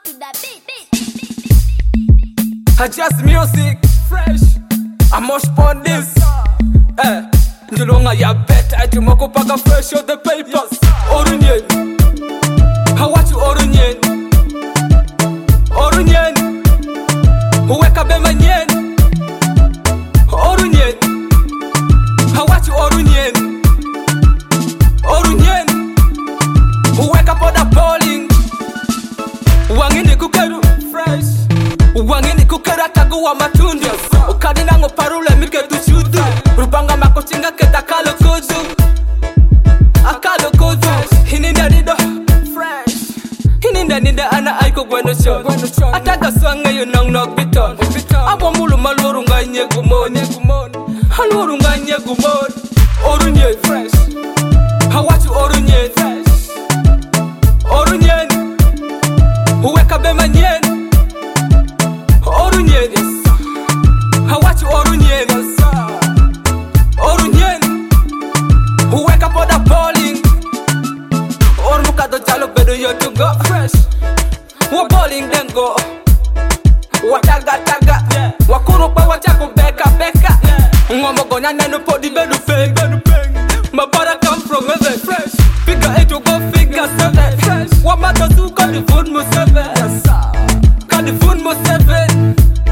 to the beat. I just music fresh. I must put this. Njulonga ya beta ati moko paka fresh on the paper. Orunyen. How what you orunyen? Orunyen. Uweka bema nyen. Orunyen. How what you orunyen? Orunyen. Uweka poda bowling. Wangini kukeru fresh. Wangini kukera tagu wa matunda. Ukadina ngo parule milke tuchudu. Rupanga makochinga keta kalo kudu. Akalo kudu. Hininda nido fresh. Hininda nida ana aiko gweno chon. Ataka swanga yu nong nok biton. Abo mulu maluru nga nye gumon. Haluru nga nye gumon. Orunyen fresh. Hawachu orunyen fresh. Orunyen. Uweka bema nyen. Orunyen. Hawachu orunyen. Orunyen. Uweka poda bowling. Ormuka do jalo bedo yo to go fresh. Wa bowling then go. Wa taga taga. Wa kuru pa wa chako beka beka. Ngomo gonya nenu podi bedu peng. My brother come from heaven fresh. Figure 8 to go figure 7 fresh. Wa matter to call the food mo 7. Call the food mo 7.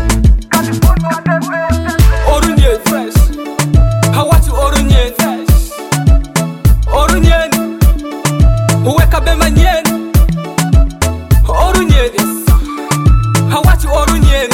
Orunyen fresh. How what you orunyen fresh? Orunyen. Uweka bema nyen. Orunyen. How what you orunyen?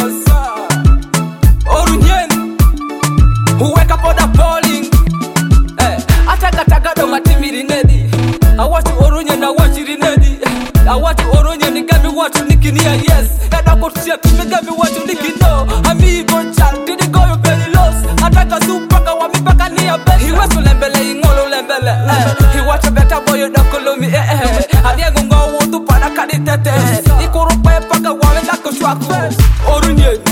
Orunyen. Uweka poda bowling. Ataka taga do matimiri nedi. I want you orunyen na watch it nedi. I want you orunyen ni gami watch you nikinia yes. And I got shit to me gami watch you nikino. Amigo chan did it go you very lost. Ataka supaka wa mipaka ni ya best. He was lembele ingolo lembele. He watch a better boy you dokolo mi Adiego ngo wutu para kaditete. Ikuru pe paka wa me lako shwaku. Orunyen.